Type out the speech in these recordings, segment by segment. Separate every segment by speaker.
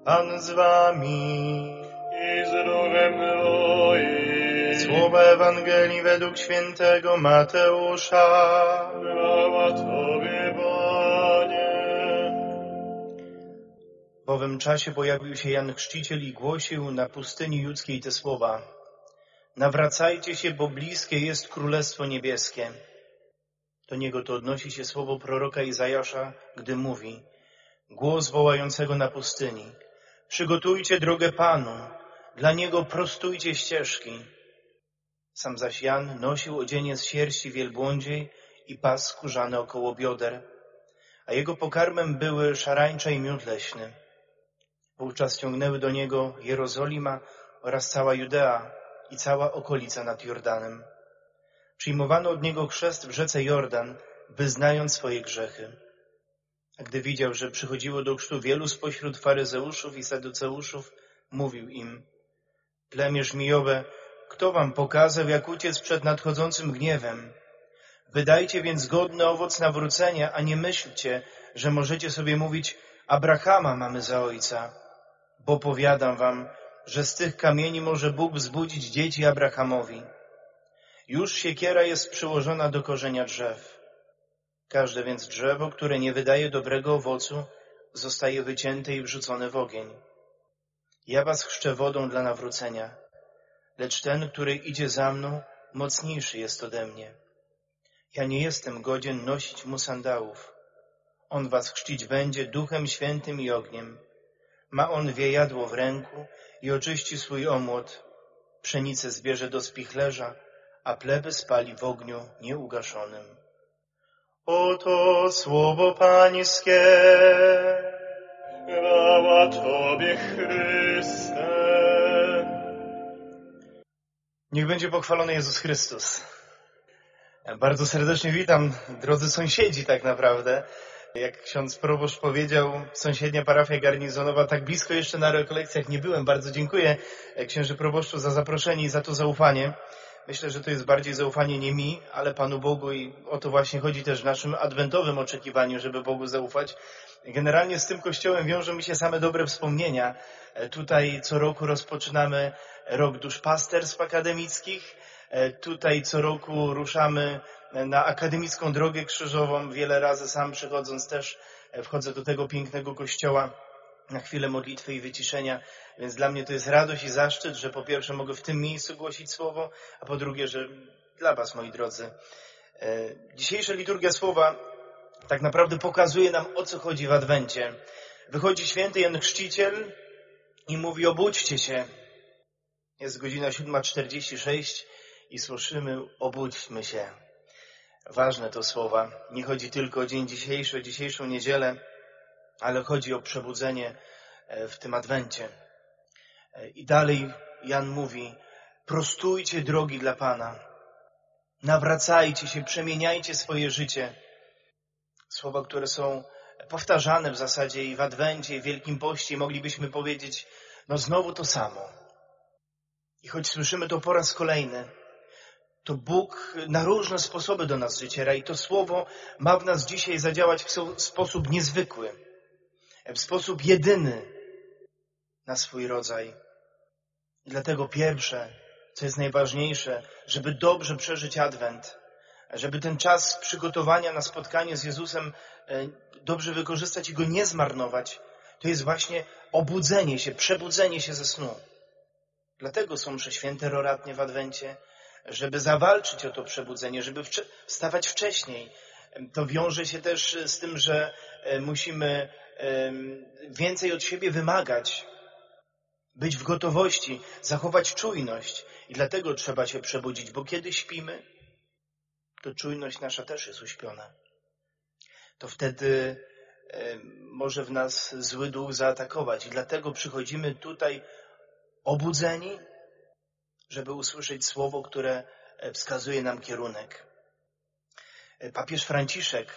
Speaker 1: Pan z wami.
Speaker 2: I z duchem Twoim.
Speaker 1: Słowa Ewangelii według świętego Mateusza.
Speaker 2: Chwała Tobie, Panie.
Speaker 1: W owym czasie pojawił się Jan Chrzciciel i głosił na pustyni judzkiej te słowa. Nawracajcie się, bo bliskie jest Królestwo Niebieskie. Do niego to odnosi się słowo proroka Izajasza, gdy mówi: głos wołającego na pustyni. Przygotujcie drogę Panu, dla Niego prostujcie ścieżki. Sam zaś Jan nosił odzienie z sierści wielbłądziej i pas skórzany około bioder, a jego pokarmem były szarańcza i miód leśny. Wówczas ciągnęły do niego Jerozolima oraz cała Judea i cała okolica nad Jordanem. Przyjmowano od niego chrzest w rzece Jordan, wyznając swoje grzechy. A gdy widział, że przychodziło do chrztu wielu spośród faryzeuszów i saduceuszów, mówił im: plemię żmijowe, kto wam pokazał, jak uciec przed nadchodzącym gniewem? Wydajcie więc godny owoc nawrócenia, a nie myślcie, że możecie sobie mówić: Abrahama mamy za ojca. Bo powiadam wam, że z tych kamieni może Bóg wzbudzić dzieci Abrahamowi. Już siekiera jest przyłożona do korzenia drzew. Każde więc drzewo, które nie wydaje dobrego owocu, zostaje wycięte i wrzucone w ogień. Ja was chrzczę wodą dla nawrócenia, lecz ten, który idzie za mną, mocniejszy jest ode mnie. Ja nie jestem godzien nosić mu sandałów. On was chrzcić będzie Duchem Świętym i ogniem. Ma on wiejadło w ręku i oczyści swój omłot. Pszenicę zbierze do spichlerza, a pleby spali w ogniu nieugaszonym. Oto słowo Pańskie.
Speaker 2: Chwała Tobie, Chryste.
Speaker 1: Niech będzie pochwalony Jezus Chrystus. Bardzo serdecznie witam, drodzy sąsiedzi tak naprawdę. Jak ksiądz proboszcz powiedział, sąsiednia parafia garnizonowa, tak blisko jeszcze na rekolekcjach nie byłem. Bardzo dziękuję księży proboszczu za zaproszenie i za to zaufanie. Myślę, że to jest bardziej zaufanie nie mi, ale Panu Bogu i o to właśnie chodzi też w naszym adwentowym oczekiwaniu, żeby Bogu zaufać. Generalnie z tym kościołem wiążą mi się same dobre wspomnienia. Tutaj co roku rozpoczynamy rok duszpasterstw akademickich. Tutaj co roku ruszamy na akademicką drogę krzyżową. Wiele razy sam przychodząc też wchodzę do tego pięknego kościoła na chwilę modlitwy i wyciszenia. Więc dla mnie to jest radość i zaszczyt, że po pierwsze mogę w tym miejscu głosić słowo, a po drugie, że dla was, moi drodzy. Dzisiejsza liturgia słowa tak naprawdę pokazuje nam, o co chodzi w Adwencie. Wychodzi święty Jan Chrzciciel i mówi: obudźcie się. Jest godzina 7:46 i słyszymy: obudźmy się. Ważne to słowa. Nie chodzi tylko o dzień dzisiejszy, o dzisiejszą niedzielę, ale chodzi o przebudzenie w tym Adwencie. I dalej Jan mówi: prostujcie drogi dla Pana. Nawracajcie się, przemieniajcie swoje życie. Słowa, które są powtarzane w zasadzie i w Adwencie, i w Wielkim Poście, moglibyśmy powiedzieć, no znowu to samo. I choć słyszymy to po raz kolejny, to Bóg na różne sposoby do nas dociera i to słowo ma w nas dzisiaj zadziałać w sposób niezwykły, w sposób jedyny na swój rodzaj. I dlatego pierwsze, co jest najważniejsze, żeby dobrze przeżyć Adwent, żeby ten czas przygotowania na spotkanie z Jezusem dobrze wykorzystać i go nie zmarnować, to jest właśnie obudzenie się, przebudzenie się ze snu. Dlatego są msze święte roratnie w Adwencie, żeby zawalczyć o to przebudzenie, żeby wstawać wcześniej. To wiąże się też z tym, że musimy więcej od siebie wymagać, być w gotowości, zachować czujność. I dlatego trzeba się przebudzić, bo kiedy śpimy, to czujność nasza też jest uśpiona. To wtedy może w nas zły duch zaatakować. I dlatego przychodzimy tutaj obudzeni, żeby usłyszeć słowo, które wskazuje nam kierunek. Papież Franciszek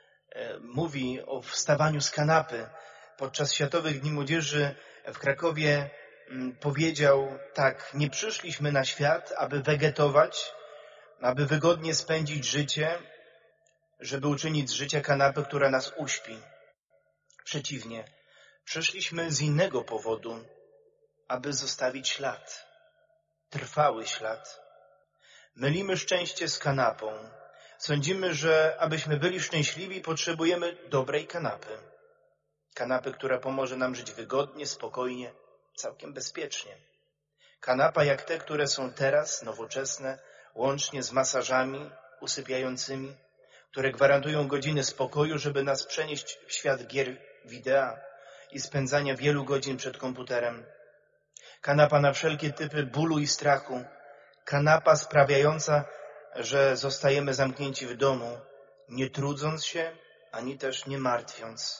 Speaker 1: mówi o wstawaniu z kanapy. Podczas Światowych Dni Młodzieży w Krakowie powiedział tak: nie przyszliśmy na świat, aby wegetować, aby wygodnie spędzić życie, żeby uczynić z życia kanapę, która nas uśpi. Przeciwnie, Przyszliśmy z innego powodu, aby zostawić ślad, trwały ślad. Mylimy szczęście z kanapą. Sądzimy, że abyśmy byli szczęśliwi, potrzebujemy dobrej kanapy. Kanapy, która pomoże nam żyć wygodnie, spokojnie, całkiem bezpiecznie. Kanapa jak te, które są teraz, nowoczesne, łącznie z masażami usypiającymi, które gwarantują godziny spokoju, żeby nas przenieść w świat gier wideo i spędzania wielu godzin przed komputerem. Kanapa na wszelkie typy bólu i strachu. Kanapa sprawiająca, że zostajemy zamknięci w domu, nie trudząc się, ani też nie martwiąc.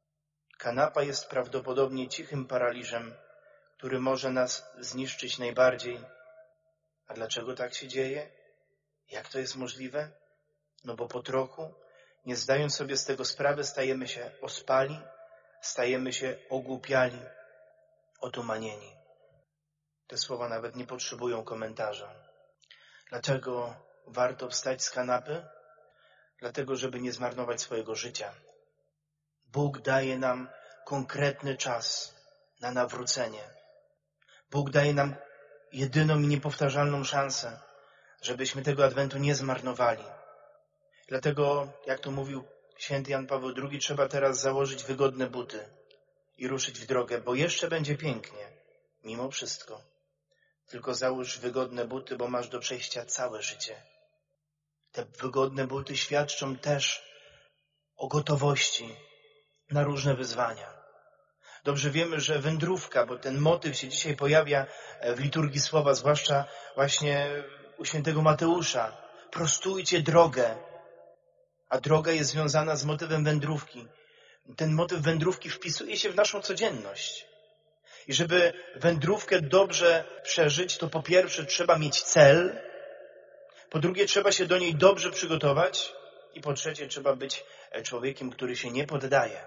Speaker 1: Kanapa jest prawdopodobnie cichym paraliżem, który może nas zniszczyć najbardziej. A dlaczego tak się dzieje? Jak to jest możliwe? No bo po trochu, nie zdając sobie z tego sprawy, stajemy się ospali, stajemy się ogłupiali, otumanieni. Te słowa nawet nie potrzebują komentarza. Dlaczego warto wstać z kanapy? Dlatego, żeby nie zmarnować swojego życia. Bóg daje nam konkretny czas na nawrócenie. Bóg daje nam jedyną i niepowtarzalną szansę, żebyśmy tego Adwentu nie zmarnowali. Dlatego, jak to mówił święty Jan Paweł II, trzeba teraz założyć wygodne buty i ruszyć w drogę, bo jeszcze będzie pięknie, mimo wszystko. Tylko załóż wygodne buty, bo masz do przejścia całe życie. Te wygodne buty świadczą też o gotowości na różne wyzwania. Dobrze wiemy, że wędrówka, bo ten motyw się dzisiaj pojawia w liturgii słowa, zwłaszcza właśnie u świętego Mateusza. Prostujcie drogę, a droga jest związana z motywem wędrówki. Ten motyw wędrówki wpisuje się w naszą codzienność. I żeby wędrówkę dobrze przeżyć, to po pierwsze trzeba mieć cel, po drugie trzeba się do niej dobrze przygotować i po trzecie trzeba być człowiekiem, który się nie poddaje.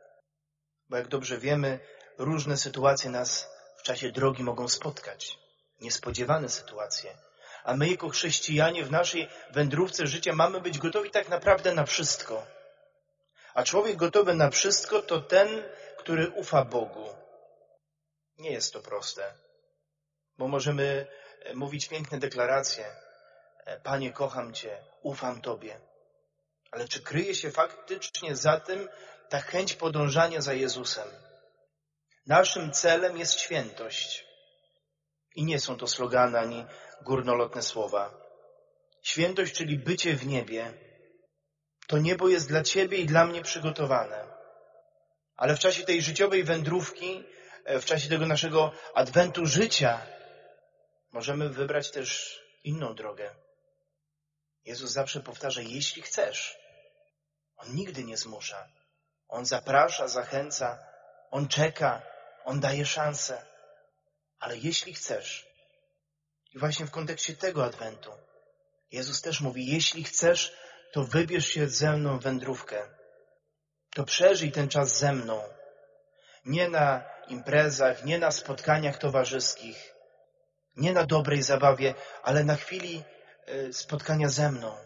Speaker 1: Bo jak dobrze wiemy, różne sytuacje nas w czasie drogi mogą spotkać. Niespodziewane sytuacje. A my jako chrześcijanie w naszej wędrówce życia mamy być gotowi tak naprawdę na wszystko. A człowiek gotowy na wszystko to ten, który ufa Bogu. Nie jest to proste, bo możemy mówić piękne deklaracje. Panie, kocham Cię, ufam Tobie. Ale czy kryje się faktycznie za tym ta chęć podążania za Jezusem? Naszym celem jest świętość. I nie są to slogany ani górnolotne słowa. Świętość, czyli bycie w niebie. To niebo jest dla Ciebie i dla mnie przygotowane. Ale w czasie tej życiowej wędrówki, w czasie tego naszego adwentu życia, możemy wybrać też inną drogę. Jezus zawsze powtarza, jeśli chcesz. On nigdy nie zmusza. On zaprasza, zachęca, On czeka, On daje szansę. Ale jeśli chcesz, i właśnie w kontekście tego adwentu, Jezus też mówi, jeśli chcesz, to wybierz się ze mną w wędrówkę. To przeżyj ten czas ze mną. Nie na imprezach, nie na spotkaniach towarzyskich, nie na dobrej zabawie, ale na chwili spotkania ze mną.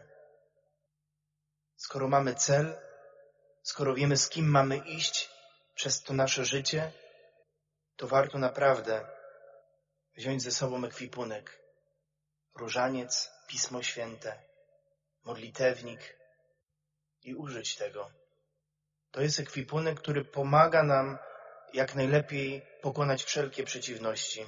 Speaker 1: Skoro mamy cel, skoro wiemy, z kim mamy iść przez to nasze życie, to warto naprawdę wziąć ze sobą ekwipunek. Różaniec, Pismo Święte, modlitewnik i użyć tego. To jest ekwipunek, który pomaga nam jak najlepiej pokonać wszelkie przeciwności.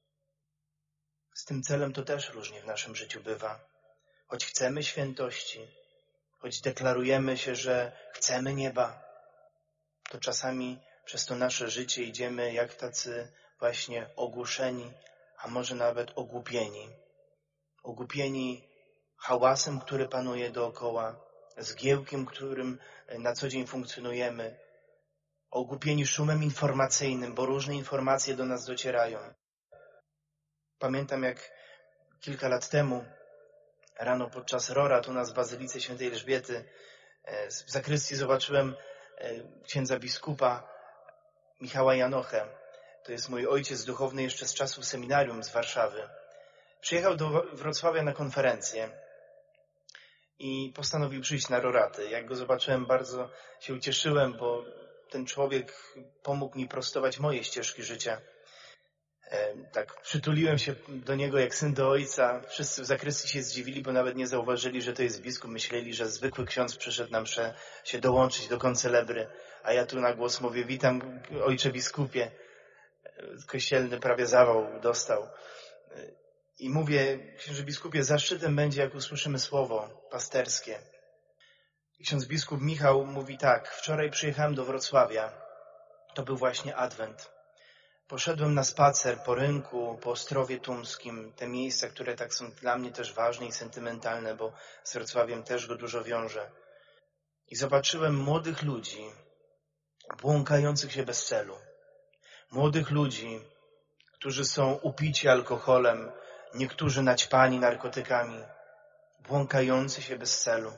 Speaker 1: Z tym celem to też różnie w naszym życiu bywa. Choć chcemy świętości, choć deklarujemy się, że chcemy nieba, to czasami przez to nasze życie idziemy jak tacy właśnie ogłuszeni, a może nawet ogłupieni. Ogłupieni hałasem, który panuje dookoła, zgiełkiem, którym na co dzień funkcjonujemy, ogłupieni szumem informacyjnym, bo różne informacje do nas docierają. Pamiętam, jak kilka lat temu rano podczas rora tu nas w Bazylice Świętej Elżbiety w zakrystii zobaczyłem księdza biskupa Michała Janochę. To jest mój ojciec duchowny jeszcze z czasów seminarium z Warszawy. Przyjechał do Wrocławia na konferencję i postanowił przyjść na roraty. Jak go zobaczyłem, bardzo się ucieszyłem, bo ten człowiek pomógł mi prostować moje ścieżki życia. Tak przytuliłem się do niego jak syn do ojca. Wszyscy w zakrystii się zdziwili, bo nawet nie zauważyli, że to jest biskup. Myśleli, że zwykły ksiądz przyszedł na mszę się dołączyć do koncelebry. A ja tu na głos mówię, witam ojcze biskupie. Kościelny prawie zawał dostał. I mówię, księże biskupie, zaszczytem będzie, jak usłyszymy słowo pasterskie. I ksiądz biskup Michał mówi tak, wczoraj przyjechałem do Wrocławia. To był właśnie Adwent. Poszedłem na spacer po rynku, po Ostrowie Tumskim, te miejsca, które tak są dla mnie też ważne i sentymentalne, bo z Wrocławiem też go dużo wiążę. I zobaczyłem młodych ludzi, błąkających się bez celu. Młodych ludzi, którzy są upici alkoholem, niektórzy naćpani narkotykami, błąkający się bez celu.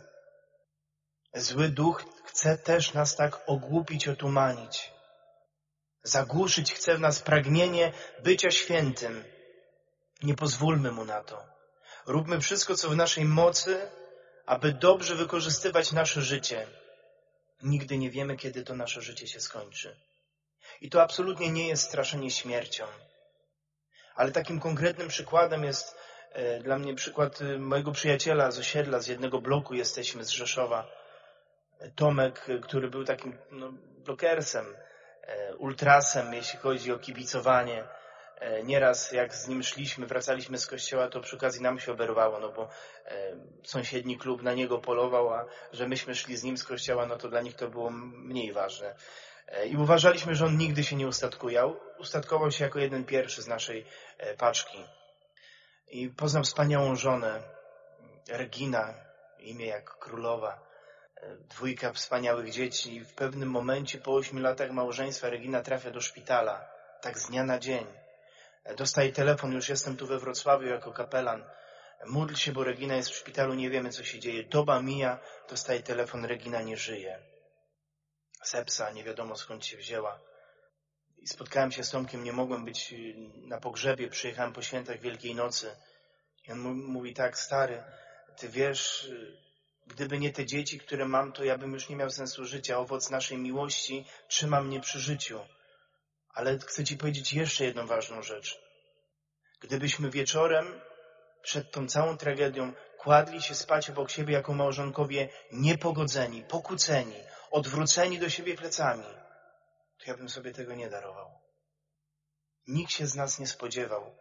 Speaker 1: Zły duch chce też nas tak ogłupić, otumanić. Zagłuszyć chce w nas pragnienie bycia świętym. Nie pozwólmy mu na to. Róbmy wszystko, co w naszej mocy, aby dobrze wykorzystywać nasze życie. Nigdy nie wiemy, kiedy to nasze życie się skończy. I to absolutnie nie jest straszenie śmiercią. Ale takim konkretnym przykładem jest dla mnie przykład mojego przyjaciela z osiedla, z jednego bloku jesteśmy, z Rzeszowa. Tomek, który był takim blokersem, ultrasem, jeśli chodzi o kibicowanie. Nieraz jak z nim szliśmy, wracaliśmy z kościoła, to przy okazji nam się oberwało, no bo sąsiedni klub na niego polował, a że myśmy szli z nim z kościoła, no to dla nich to było mniej ważne. I uważaliśmy, że on nigdy się nie ustatkuje. Ustatkował się jako jeden pierwszy z naszej paczki. I poznał wspaniałą żonę, Regina, imię jak królowa. 2 wspaniałych dzieci i w pewnym momencie po 8 latach małżeństwa Regina trafia do szpitala, tak z dnia na dzień. Dostaje telefon, już jestem tu we Wrocławiu jako kapelan. Módl się, bo Regina jest w szpitalu, nie wiemy co się dzieje. Doba mija, dostaje telefon, Regina nie żyje. Sepsa, nie wiadomo skąd się wzięła. I spotkałem się z Tomkiem, nie mogłem być na pogrzebie, przyjechałem po świętach Wielkiej Nocy. I on mówi tak, stary, ty wiesz, gdyby nie te dzieci, które mam, to ja bym już nie miał sensu życia. Owoc naszej miłości trzyma mnie przy życiu. Ale chcę ci powiedzieć jeszcze jedną ważną rzecz. Gdybyśmy wieczorem przed tą całą tragedią kładli się spać obok siebie jako małżonkowie niepogodzeni, pokłóceni, odwróceni do siebie plecami, to ja bym sobie tego nie darował. Nikt się z nas nie spodziewał,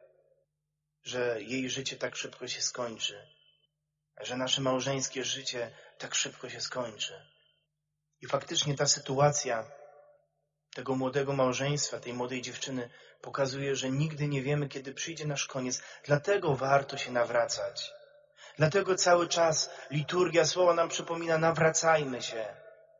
Speaker 1: że jej życie tak szybko się skończy, że nasze małżeńskie życie tak szybko się skończy. I faktycznie ta sytuacja tego młodego małżeństwa, tej młodej dziewczyny pokazuje, że nigdy nie wiemy, kiedy przyjdzie nasz koniec. Dlatego warto się nawracać. Dlatego cały czas liturgia słowa nam przypomina, nawracajmy się.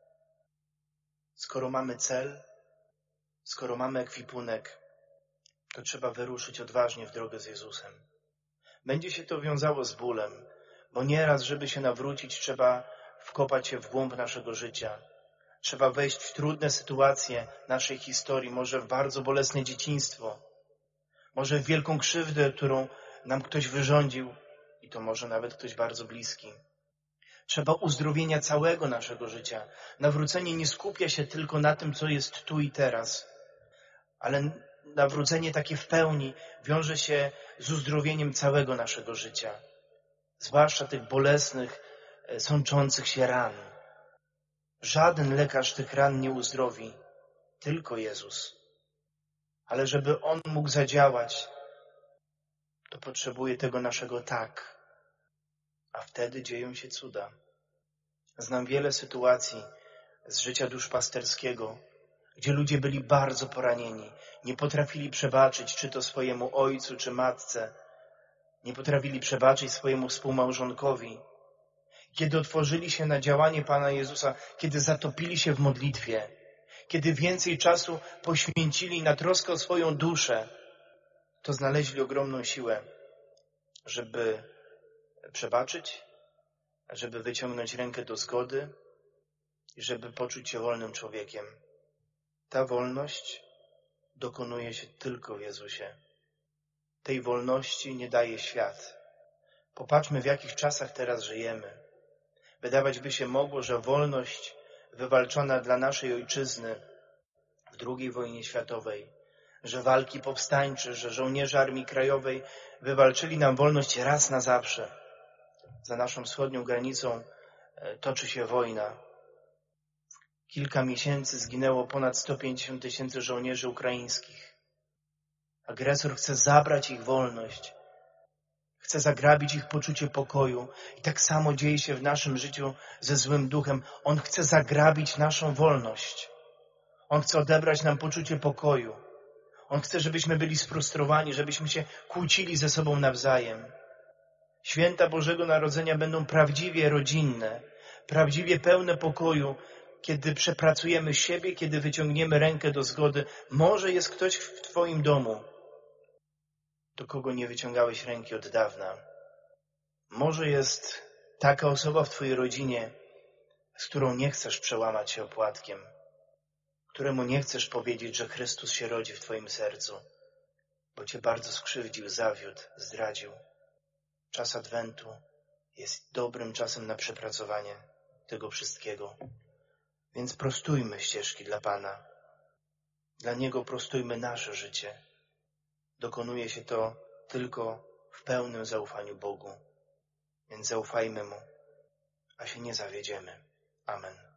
Speaker 1: Skoro mamy cel, skoro mamy ekwipunek, to trzeba wyruszyć odważnie w drogę z Jezusem. Będzie się to wiązało z bólem, bo nieraz, żeby się nawrócić, trzeba wkopać się w głąb naszego życia. Trzeba wejść w trudne sytuacje naszej historii, może w bardzo bolesne dzieciństwo, może w wielką krzywdę, którą nam ktoś wyrządził i to może nawet ktoś bardzo bliski. Trzeba uzdrowienia całego naszego życia. Nawrócenie nie skupia się tylko na tym, co jest tu i teraz, ale nawrócenie takie w pełni wiąże się z uzdrowieniem całego naszego życia, zwłaszcza tych bolesnych, sączących się ran. Żaden lekarz tych ran nie uzdrowi, tylko Jezus. Ale żeby On mógł zadziałać, to potrzebuje tego naszego tak, a wtedy dzieją się cuda. Znam wiele sytuacji z życia duszpasterskiego, gdzie ludzie byli bardzo poranieni, nie potrafili przebaczyć, czy to swojemu ojcu, czy matce, nie potrafili przebaczyć swojemu współmałżonkowi. Kiedy otworzyli się na działanie Pana Jezusa, kiedy zatopili się w modlitwie, kiedy więcej czasu poświęcili na troskę o swoją duszę, to znaleźli ogromną siłę, żeby przebaczyć, żeby wyciągnąć rękę do zgody i żeby poczuć się wolnym człowiekiem. Ta wolność dokonuje się tylko w Jezusie. Tej wolności nie daje świat. Popatrzmy, w jakich czasach teraz żyjemy. Wydawać by się mogło, że wolność wywalczona dla naszej ojczyzny II wojnie światowej, że walki powstańcze, że żołnierze Armii Krajowej wywalczyli nam wolność raz na zawsze. Za naszą wschodnią granicą toczy się wojna. Kilka miesięcy zginęło ponad 150 000 żołnierzy ukraińskich. Agresor chce zabrać ich wolność. Chce zagrabić ich poczucie pokoju. I tak samo dzieje się w naszym życiu ze złym duchem. On chce zagrabić naszą wolność. On chce odebrać nam poczucie pokoju. On chce, żebyśmy byli sfrustrowani, żebyśmy się kłócili ze sobą nawzajem. Święta Bożego Narodzenia będą prawdziwie rodzinne, prawdziwie pełne pokoju, kiedy przepracujemy siebie, kiedy wyciągniemy rękę do zgody. Może jest ktoś w Twoim domu, do kogo nie wyciągałeś ręki od dawna. Może jest taka osoba w Twojej rodzinie, z którą nie chcesz przełamać się opłatkiem, któremu nie chcesz powiedzieć, że Chrystus się rodzi w Twoim sercu, bo Cię bardzo skrzywdził, zawiódł, zdradził. Czas Adwentu jest dobrym czasem na przepracowanie tego wszystkiego. Więc prostujmy ścieżki dla Pana. Dla Niego prostujmy nasze życie. Dokonuje się to tylko w pełnym zaufaniu Bogu. Więc zaufajmy Mu, a się nie zawiedziemy. Amen.